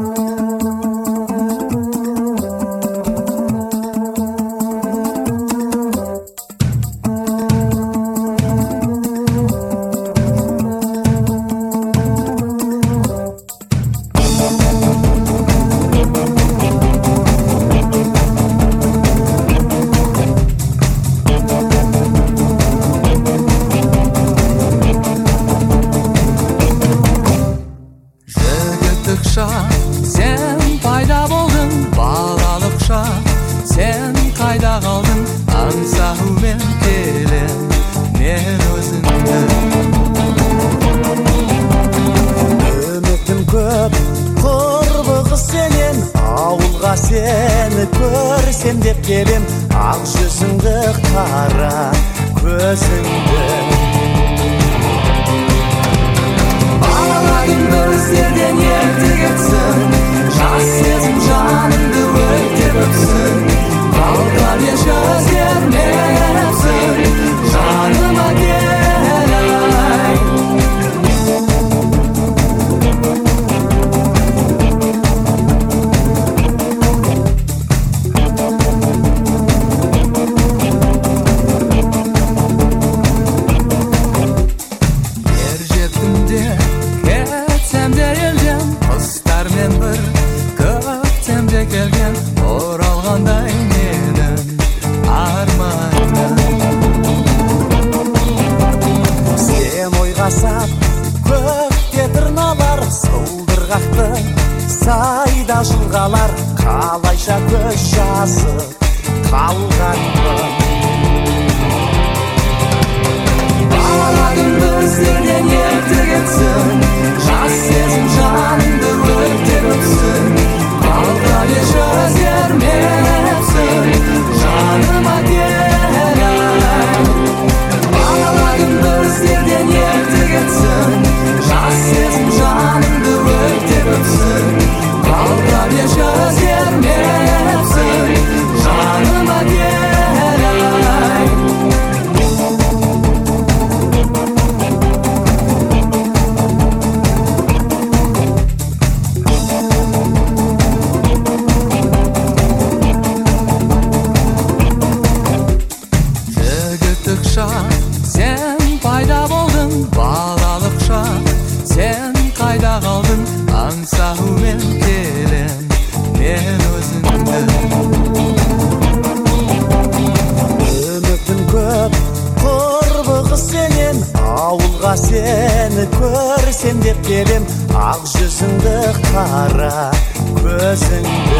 Sen пайда болдың балалықша, сен қайда қалдың? Аңсаумен келем мен өзіңді. Үмітім көп, құрбы қыз сенен, ауылға сені көрсем деп келем. Ақ жүзіңді, қара көзіңді. Балаладың көздерден ерте кетсін, жас сезім жаныңды өртеп өпсін. Қалған еш өзгермепсің, жаныма кел-ай. Ер жеттім де кетсем де елден, құстармен бір көктемде келген, оралғандай менің арманым. Сен ойға сап, көкте тырналар, сылдырғақты сайда жылғалар. Қалайша көз жазып қалғанмын. Балаладың көздерден ерте кетсін, жас сезім жаныңды өртеп өпсін. Қалған еш өзгермепсің, жаныма кел-ай. Балаладың көздерден ерте кетсін, жас сезім жаныңды өртеп өпсін. Қалған еш өзгермепсің, жаныма кел-ай. Жігіттік шақ, сен пайда болдың балалықша, сен қайда қалдың? Аңсаумен келем мен өзіңді. Үмітім көп, құрбы қыз сенен, ауылға сені көрсем деп келем. Ақ жүзіңді, қара көзіңді.